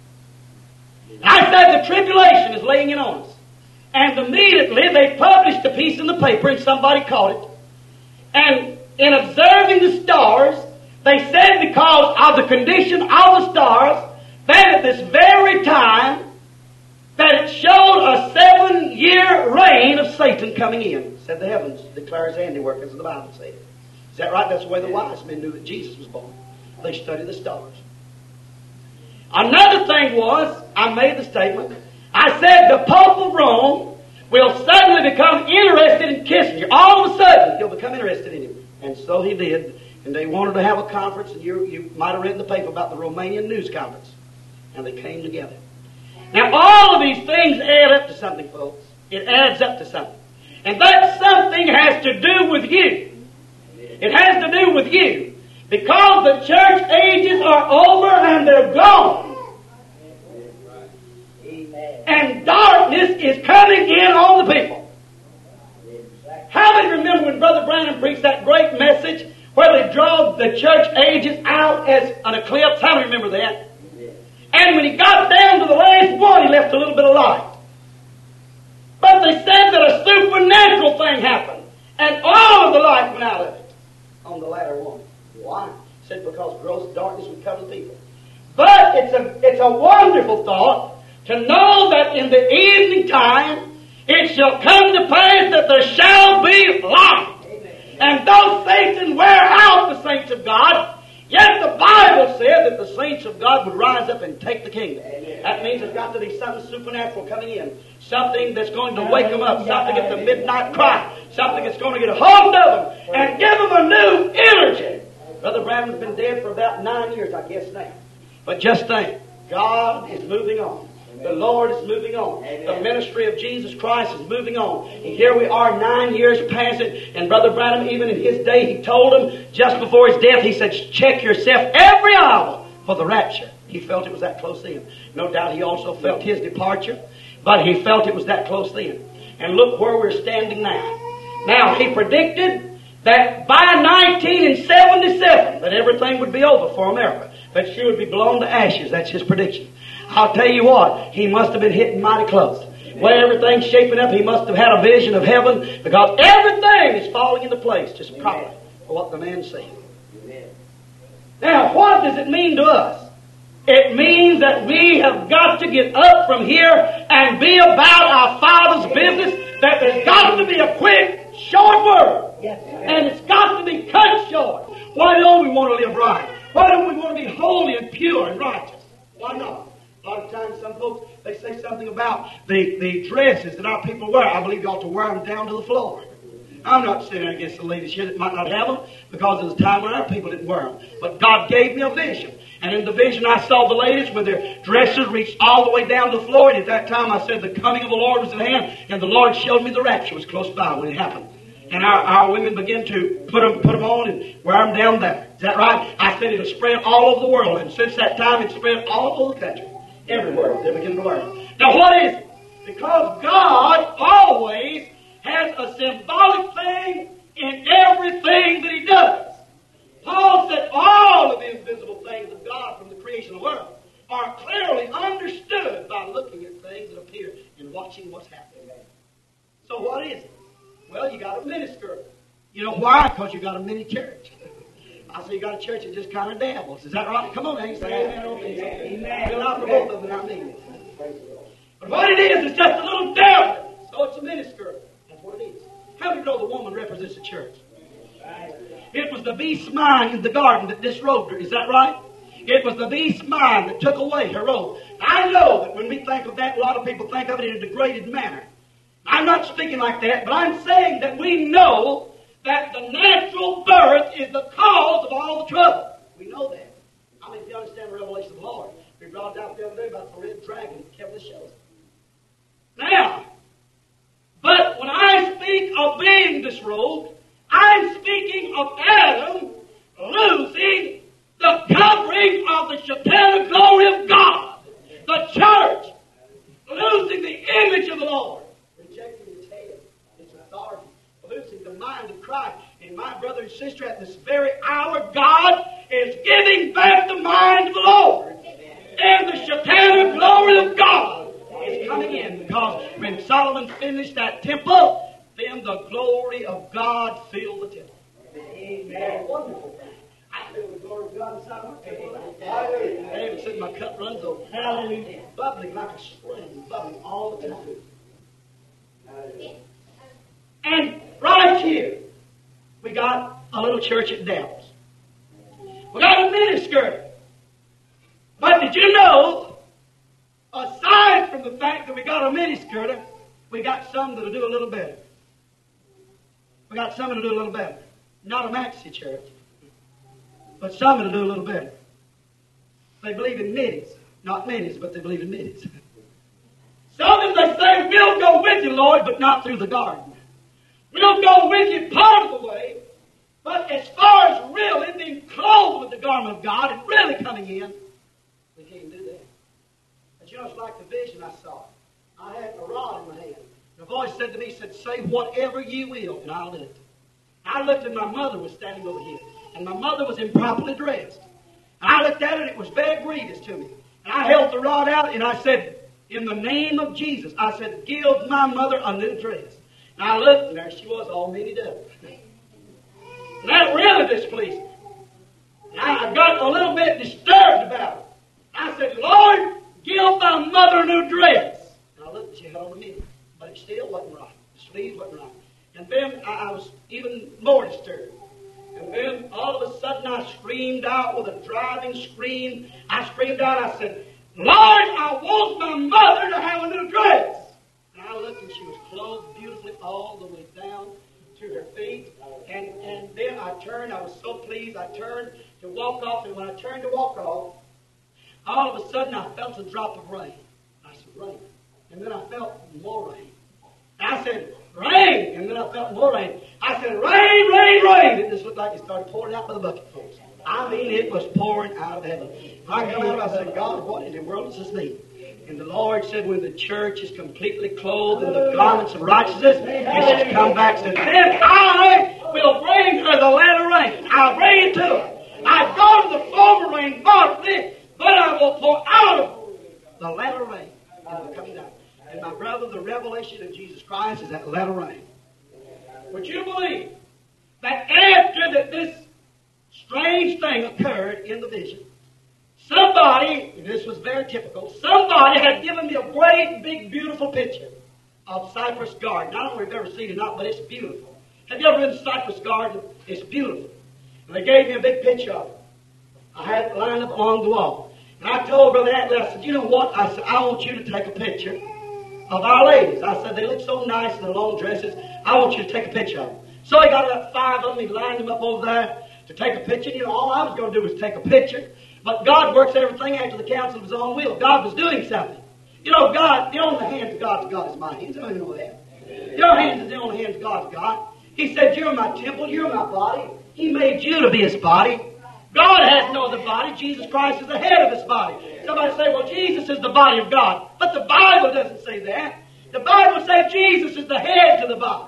I said the tribulation is laying in on us. And immediately they published a piece in the paper, and somebody caught it. And in observing the stars, they said because of the condition of the stars, that at this very time, that it showed a seven-year reign of Satan coming in. Said the heavens declare his handiwork, as the Bible said. Is that right? That's the way the wise men knew that Jesus was born. They studied the stars. Another thing was, I made the statement, I said the Pope of Rome will suddenly become interested in Kissinger. All of a sudden, he'll become interested in him. And so he did. And they wanted to have a conference, and you, you might have read in the paper about the Romanian news conference. And they came together. Now, all of these things add up to something, folks. It adds up to something. And that something has to do with you. It has to do with you. Because the church ages are over and they're gone. And darkness is coming in on the people. Brother Branham preached that great message where they draw the church ages out as an eclipse. How many remember that? And when he got down to the last one, he left a little bit of light. But they said that a supernatural thing happened, and all of the light went out of it on the latter one. Why? He said because gross darkness would cover the people. But it's a it's a wonderful thought to know that in the evening time it shall come to pass that there shall be light. Amen. And though Satan wear out the saints of God, yet the Bible said that the saints of God would rise up and take the kingdom. Amen. That means there's got to be something supernatural coming in. Something that's going to wake them up. Something at the midnight cry. Something that's going to get a hold of them and give them a new energy. Brother Branham's been dead for about nine years, I guess now. But just think, God is moving on. The Lord is moving on. Amen. The ministry of Jesus Christ is moving on. And here we are nine years past it. And Brother Branham, even in his day, he told him just before his death, he said, check yourself every hour for the rapture. He felt it was that close then. No doubt he also felt his departure. But he felt it was that close then. And look where we're standing now. Now, he predicted that by nineteen seventy-seven, that everything would be over for America. That she would be blown to ashes. That's his prediction. I'll tell you what, he must have been hitting mighty close. When everything's shaping up, he must have had a vision of heaven, because everything is falling into place just properly for what the man said. Now, what does it mean to us? It means that we have got to get up from here and be about our Father's business, that there's got to be a quick, short word. And it's got to be cut short. Why don't we want to live right? Why don't we want to be holy and pure and righteous? Why not? A lot of times some folks, they say something about the, the dresses that our people wear. I believe you ought to wear them down to the floor. I'm not saying against the ladies here that might not have them, because there was a time when our people didn't wear them. But God gave me a vision. And in the vision I saw the ladies with their dresses reached all the way down to the floor. And at that time I said the coming of the Lord was at hand. And the Lord showed me the rapture was close by when it happened. And our, our women began to put them, put them on and wear them down there. Is that right? I said it'll spread all over the world. And since that time it's spread all over the country. Everywhere they begin to wear them. Now what is it? Because God always has a symbolic thing in everything that He does. Paul said all of the invisible things of God from the creation of the world are clearly understood by looking at things that appear and watching what's happening. So what is it? Well, you got a miniskirt. You know why? Because you got a mini church. I say you got a church that just kind of dabbles. Is that right? Come on, Hank. Say amen. Amen. Fill out for both of them, I mean it. But what it is, it's just a little dabble. So it's a miniskirt. That's what it is. How do you know the woman represents the church? It was the beast's mind in the garden that disrobed her. Is that right? It was the beast's mind that took away her robe. I know that when we think of that, a lot of people think of it in a degraded manner. I'm not speaking like that, but I'm saying that we know that the natural birth is the cause of all the trouble. We know that. I mean, if you understand the revelation of the Lord, we brought it out the other day about the red dragon that kept the show. Now, but when I speak of being disrobed, I'm speaking of Adam losing the covering of the Shekinah glory of God. The church losing the image of the Lord. Rejecting His head, His authority. Losing the mind of Christ. And my brother and sister, at this very hour, God is giving back the mind of the Lord. And the Shekinah glory of God is coming in. Because when Solomon finished that temple, then the glory of God filled the temple. Amen. Wonderful thing. I feel the glory of God inside my temple. Hallelujah. I even said my cup runs over. Hallelujah. Bubbling like a spring, bubbling all the time. Hallelujah. And right here, we got a little church at Dallas. We got a miniskirt. But did you know, aside from the fact that we got a miniskirt, we got some that'll do a little better. We got some that'll do a little better. Not a maxi church, but some that'll do a little better. They believe in middies. Not minis, but they believe in middies. Some of them, they say, we'll go with you, Lord, but not through the garden. We'll go with you part of the way, but as far as really being clothed with the garment of God and really coming in, we can't do that. But you know, it's like the vision I saw. I had a rod in my hand. The voice said to me, said, say whatever you will, and I'll do it. I looked and my mother was standing over here. And my mother was improperly dressed. And I looked at it and it was very grievous to me. And I held the rod out and I said, in the name of Jesus, I said, give my mother a new dress. And I looked and there she was, all mended up. And that really displeased me. And I got a little bit disturbed about it. I said, Lord, give my mother a new dress. And I looked and she had on a mitten, but it still wasn't right. The sleeves wasn't right. And then I, I was even more disturbed. And then all of a sudden I screamed out with a driving scream. I screamed out, I said, Lord, I want my mother to have a new dress. And I looked and she was clothed beautifully all the way down to her feet. And, and then I turned, I was so pleased, I turned to walk off. And when I turned to walk off, all of a sudden I felt a drop of rain. I said, rain. And then I felt more rain. And I said, rain! And then I felt more rain. I said, rain, rain, rain! It just looked like it started pouring out by the bucketfuls. I mean, it was pouring out of heaven. I come out, I said, God, what in the world does this mean? And the Lord said, when the church is completely clothed in the garments of righteousness, it should come back and say, then I will bring her the latter rain. I'll bring it to her. I've gone to the former rain bodily, but I will pour out of the latter rain. And it will come down. And my brother, the revelation of Jesus Christ is that latter rain. Would you believe that after that this strange thing occurred in the vision, somebody, and this was very typical, somebody had given me a great, big, beautiful picture of Cypress Garden. I don't know if you've ever seen it or not, but it's beautiful. Have you ever been to Cypress Garden? It's beautiful. And they gave me a big picture of it. I had it lined up along the wall. And I told Brother Atlee, I said, you know what? I said, I want you to take a picture of our ladies. I said, they look so nice in their long dresses. I want you to take a picture of them. So he got about five of them. He lined them up over there to take a picture. You know, all I was going to do was take a picture. But God works everything after the counsel of His own will. God was doing something. You know, God, the only hands of God to God is my hands. I don't know that. Your hands is the only hands of God to God. He said, you're my temple. You're my body. He made you to be His body. God has no other body. Jesus Christ is the head of His body. Somebody say, well, Jesus is the body of God. But the Bible doesn't say that. The Bible says Jesus is the head to the body.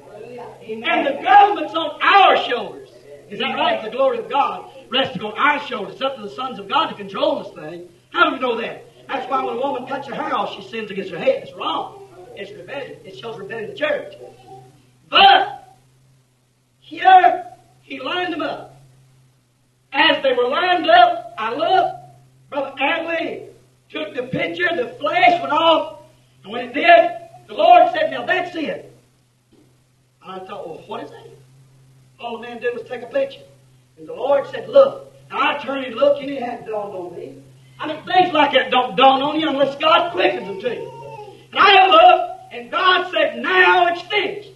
And the government's on our shoulders. Is that right? The glory of God resting on our shoulders. It's up to the sons of God to control this thing. How do we know that? That's why when a woman cuts her hair off, she sins against her head. It's wrong. It's rebellion. It shows rebellion in the church. But here, he lined them up. As they were lined up, I looked. Brother Atlee took the picture. The flash went off. And when it did, the Lord said, now that's it. And I thought, well, what is that? All the man did was take a picture. And the Lord said, look. And I turned and looked, and it hadn't dawned on me. I mean, things like that don't dawn on you unless God quickens them to you. And I looked, and God said, now it's finished.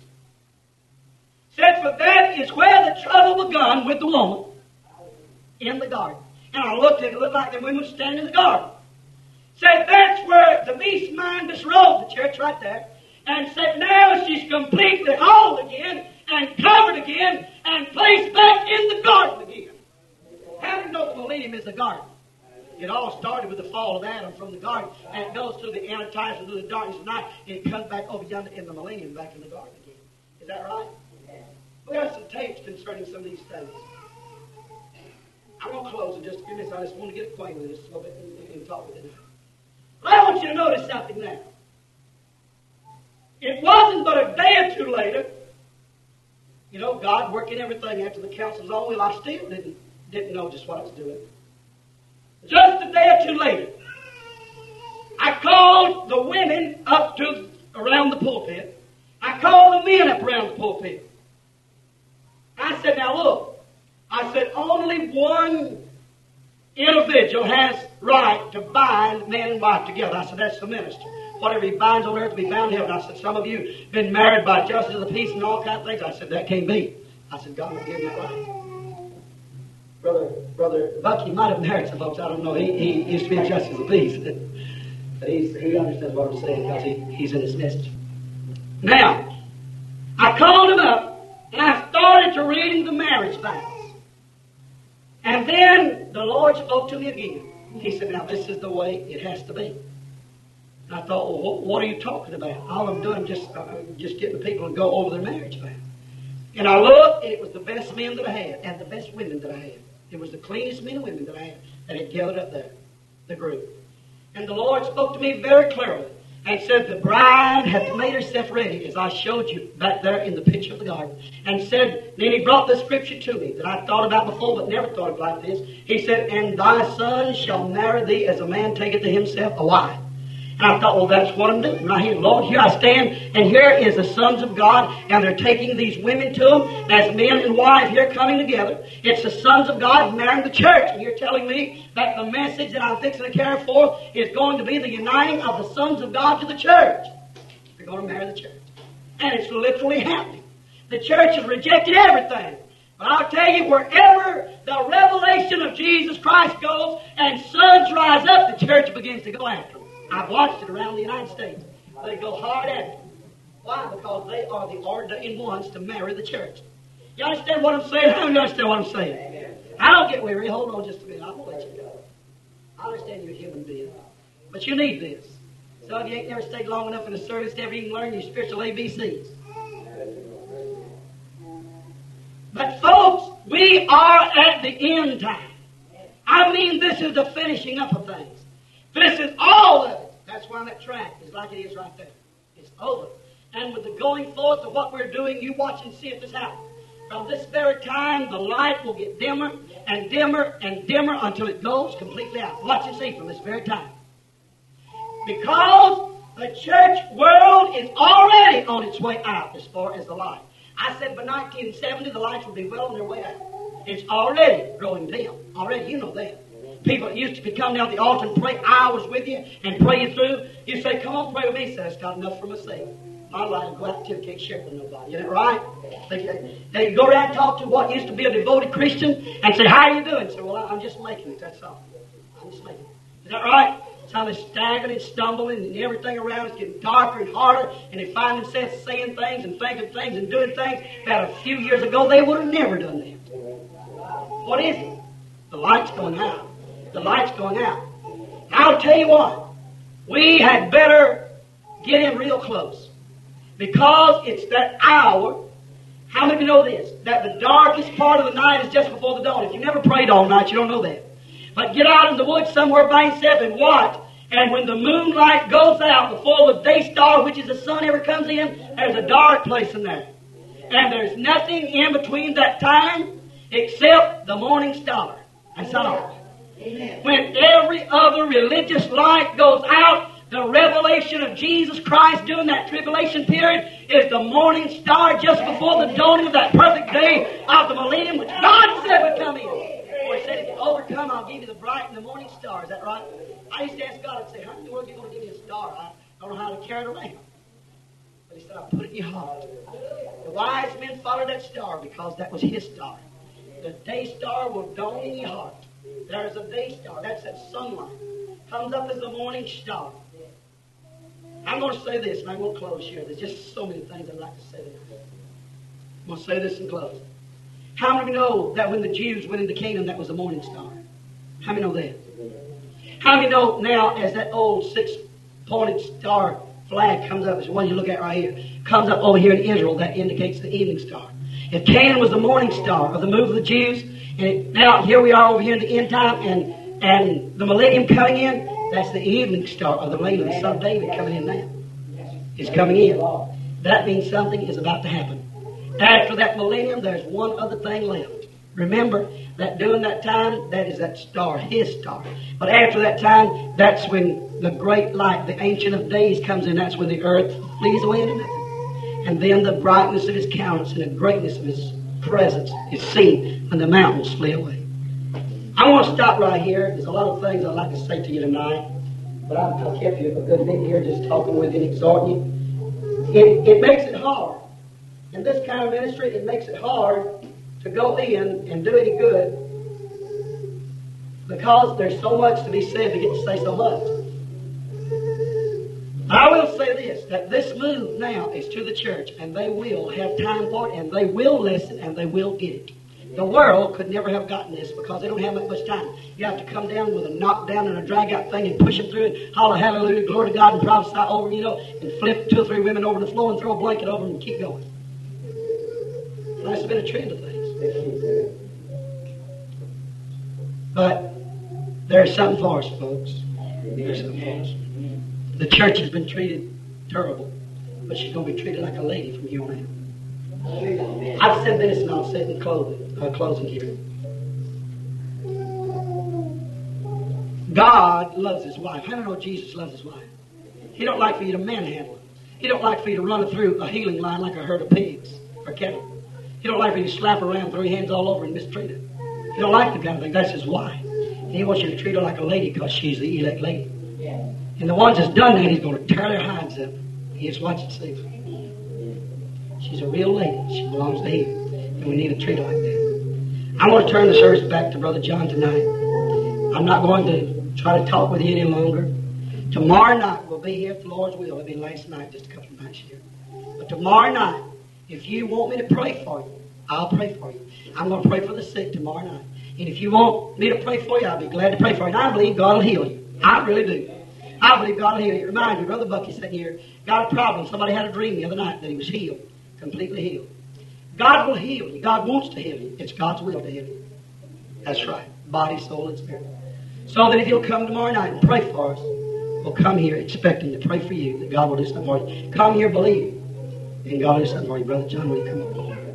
Said, for that is where the trouble begun with the woman in the garden. And I looked, and it looked like the women was standing in the garden. Said, that's where the beast mind disrobed the church right there. And said, now she's completely whole again, and covered again, and placed back in the garden again. How do you know the millennium is the garden? It all started with the fall of Adam from the garden, and it goes through the antitypes, through the darkness of night, and it comes back over yonder in the millennium, back in the garden again. Is that right? We got some tapes concerning some of these things. I'm going to close in just a few minutes. I just want to get acquainted with this a little bit and, and talk with it. But I want you to notice something now. It wasn't but a day or two later, you know, God working everything after the council's own will. I still didn't, didn't know just what I was doing. Just a day or two later, I called the women up to around the pulpit. I called the men up around the pulpit. I said, now look, I said, only one individual has right to bind man and wife together. I said, that's the minister. Whatever he binds on earth to be bound in heaven. I said, some of you have been married by justice of the peace and all kinds of things. I said, that can't be. I said, God will give him that right. Brother, Brother Bucky might have married some folks. I don't know. He, he used to be a justice of the peace. But he's, he understands what I'm saying because he, he's in his midst. Now, I called him up and I started to read him the marriage vows. And then the Lord spoke to me again. He said, now this is the way it has to be. And I thought, well, what are you talking about? All I'm doing is just, uh, just getting the people to go over their marriage vows. And I looked, and it was the best men that I had, and the best women that I had. It was the cleanest men and women that I had that had gathered up there, the group. And the Lord spoke to me very clearly and said, the bride hath made herself ready, as I showed you back there in the picture of the garden. And said, then he brought the scripture to me that I thought about before but never thought of like this. He said, and thy son shall marry thee as a man taketh to himself a wife. And I thought, well, that's what I'm doing right here. Lord, here I stand, and here is the sons of God, and they're taking these women to them as man and wife here coming together. It's the sons of God marrying the church. And you're telling me that the message that I'm fixing to carry forth is going to be the uniting of the sons of God to the church. They're going to marry the church. And it's literally happening. The church has rejected everything. But I'll tell you, wherever the revelation of Jesus Christ goes and sons rise up, the church begins to go after them. I've watched it around the United States. They go hard at it. Why? Because they are the ordained ones to marry the church. You understand what I'm saying? How do you understand what I'm saying? Amen. I don't get weary. Hold on just a minute. I'm going to let you go. I understand you're a human being. But you need this. So if you ain't never stayed long enough in the service to ever even learn your spiritual A B Cs. But folks, we are at the end time. I mean, this is the finishing up of things. This is all of it. That's why that track is like it is right there. It's over. And with the going forth of what we're doing, you watch and see if this happens. From this very time, the light will get dimmer and dimmer and dimmer until it goes completely out. Watch and see from this very time. Because the church world is already on its way out as far as the light. I said by nineteen seventy, the lights will be well on their way out. It's already growing dim. Already, you know that. People used to come down the altar and pray hours with you and pray you through. You say, come on, pray with me. Say, it's got enough for myself. My life will go out till it can't share with nobody. Isn't that right? They, they go around and talk to what used to be a devoted Christian and say, how are you doing? Say, well, I'm just making it. That's all. I'm just making it. Is that right? So they're staggering and stumbling and everything around is getting darker and harder, and they find themselves saying things and thinking things and doing things that a few years ago they would have never done that. What is it? The light's going out. The light's going out. I'll tell you what, we had better get in real close. Because it's that hour. How many of you know this? That the darkest part of the night is just before the dawn. If you never prayed all night, you don't know that. But get out in the woods somewhere by yourself and watch. And when the moonlight goes out before the day star, which is the sun, ever comes in, there's a dark place in there. And there's nothing in between that time except the morning star. That's all. Amen. When every other religious light goes out, the revelation of Jesus Christ during that tribulation period is the morning star just before the dawning of that perfect day of the millennium, which God said would come in. Or He said, if you overcome, I'll give you the bright and the morning star. Is that right? I used to ask God, I'd say, how in the world are you going to give me a star? I don't know how to carry it around. But He said, I'll put it in your heart. The wise men followed that star because that was His star. The day star will dawn in your heart. There's a day star. That's that sunlight. Comes up as the morning star. I'm going to say this, and I'm going to close here. There's just so many things I'd like to say tonight. I'm going to say this and close. How many of you know that when the Jews went into Canaan, that was the morning star? How many know that? How many know now, as that old six-pointed star flag comes up, as the one you look at right here, comes up over here in Israel, that indicates the evening star. If Canaan was the morning star of the move of the Jews, and it, now here we are over here in the end time, and, and the millennium coming in, that's the evening star of the reign of the Son of David coming in now. It's coming in. That means something is about to happen. After that millennium, there's one other thing left. Remember that during that time, that is that star, His star. But after that time, that's when the great light, the Ancient of Days comes in. That's when the earth flees away into nothing. And then the brightness of His countenance and the greatness of His presence is seen when the mountains flee away. I want to stop right here. There's a lot of things I'd like to say to you tonight. But I've, I've kept you a good bit here just talking with you and exhorting you. It, it makes it hard. In this kind of ministry, it makes it hard to go in and do any good because there's so much to be said to get to say so much. I will say this, that this move now is to the church, and they will have time for it, and they will listen, and they will get it. The world could never have gotten this because they don't have that much time. You have to come down with a knockdown and a drag-out thing and push them through it, holler hallelujah, glory to God, and prophesy over, you know, and flip two or three women over the floor and throw a blanket over them and keep going. That's been a trend of things. But there's something for us, folks. There's something for us. The church has been treated terrible, but she's going to be treated like a lady from here on out. I've said this and I'll say it in closing, uh, closing here. God loves His wife. How do you know Jesus loves His wife? He don't like for you to manhandle her. He don't like for you to run her through a healing line like a herd of pigs or cattle. He don't like for you to slap her around, throw your hands all over and mistreat her. He don't like the kind of thing. That's His wife. And He wants you to treat her like a lady because she's the elect lady. Yeah. And the ones that's done that, He's going to tear their hides up. He just watch and see. She's a real lady. She belongs to Him. And we need to treat her like that. I'm going to turn the service back to Brother John tonight. I'm not going to try to talk with you any longer. Tomorrow night we'll be here if the Lord's will. It'll be last night, just a couple of nights here. But tomorrow night, if you want me to pray for you, I'll pray for you. I'm going to pray for the sick tomorrow night. And if you want me to pray for you, I'll be glad to pray for you. And I believe God will heal you. I really do. I believe God will heal you. Remind me, Brother Bucky sitting here, got a problem. Somebody had a dream the other night that he was healed, completely healed. God will heal you. God wants to heal you. It's God's will to heal you. That's right. Body, soul, and spirit. So that if you'll come tomorrow night and pray for us, we'll come here expecting to pray for you, that God will do something for you. Come here believing, and God will do something for you. Brother John, will you come up?